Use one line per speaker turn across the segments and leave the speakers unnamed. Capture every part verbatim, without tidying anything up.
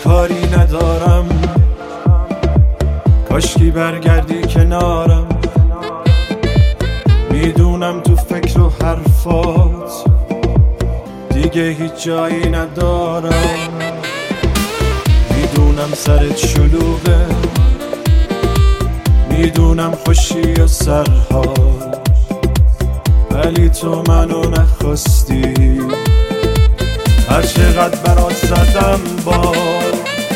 کاری ندارم، کاشکی برگردی کنارم. میدونم تو فکر و حرفات دیگه هیچ جایی ندارم. میدونم سرت شلوغه، میدونم خوشی و سرها، ولی تو منو نخواستی. هر چقدر برات زدم بار،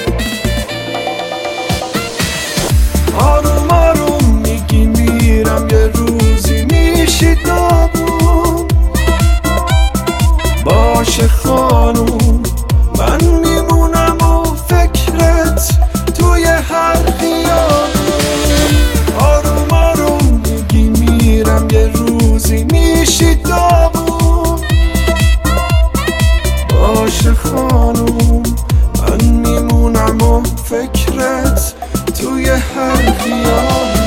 آروم آروم میگی میرم، یه روزی میشی داغون. باشه خانوم من میمونم و فکرت توی هر خیابون. آروم آروم میگی میرم، یه روزی میشی داغون. باشه خانوم من میمونم و فکرت توی هر خیابون.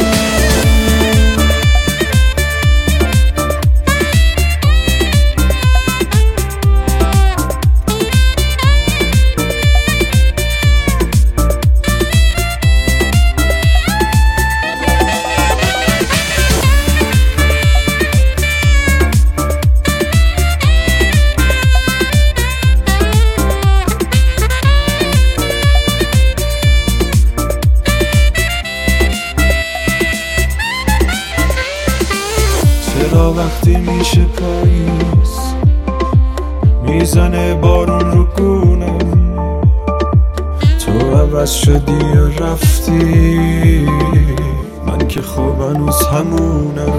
چرا وقتی میشه پاییز میزنه بارون رو گونم، تو عوض شدی و رفتی، من که خواب هنوز همونم.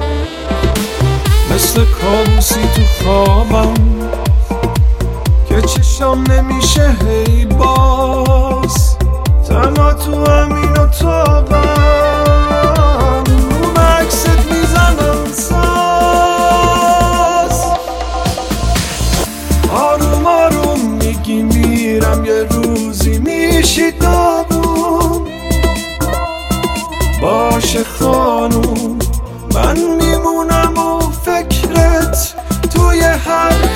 مثل کابوسی تو خوابم که چشام نمیشه هی باز، تنها تو همین اتاقم. آروم آروم میگی میرم، یه روزی میشی داغون. باشه خانوم من میمونم و فکرت توی هر